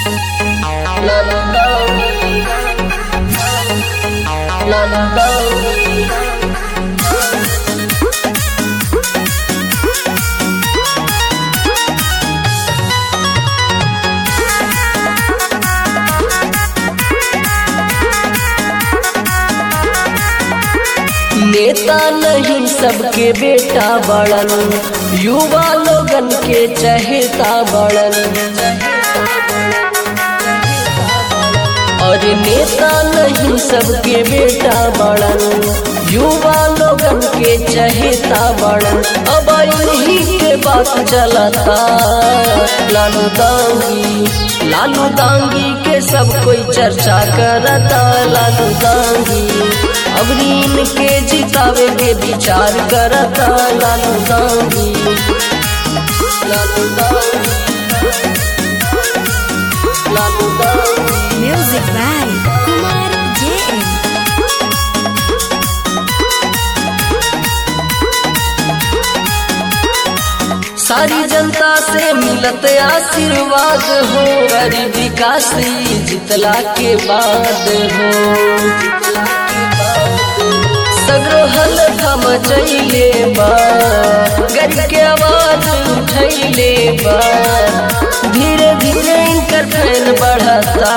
नेता नहीं सबके बेटा बड़न, युवा लोगन के चहेता बड़न। और नेता नहीं सबके बेटा बड़न, युवा लोगन के चहेता बड़न। अब इन्हीं के बात चलता लालू दांगी के सब कोई चर्चा करता लालू दांगी। अब रीन के जितावे के विचार करता Lalu Dangi. Music by Kumar JM। सारी जनता से मिलत आशीर्वाद हो, गरीब विकास जितला के बाद हो। सगरो हल थम चैले बा, गरीब के आवाज उठैले बा। धीरे धीरे इनकर फैन बढ़ता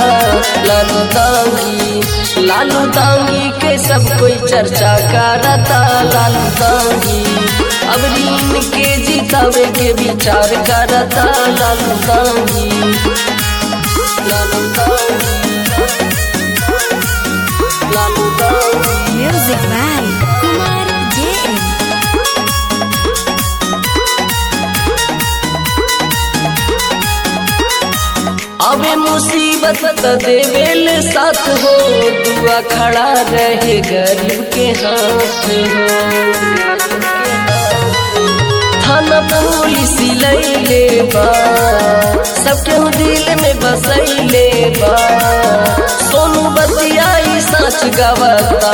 लालू दांगी के सब कोई चर्चा करता लालू दांगी। अब रीन के जितावे के विचार करता Lalu Dangi. Music by Kumar JM। अबे मुसीबत त देवेल साथ हो, दुआ खड़ा रहे गरीब के हाथ हो। थाना पुलिस लैले बा, सबके दिल में बसैले बा। सोनू बतियाई सच गवता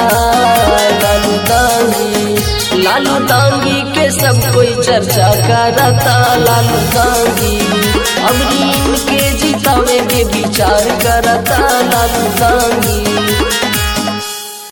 लालू दांगी के सब कोई चर्चा करता लालू दांगी। अब रीन के जितावे के विचार करता लालू दांगी।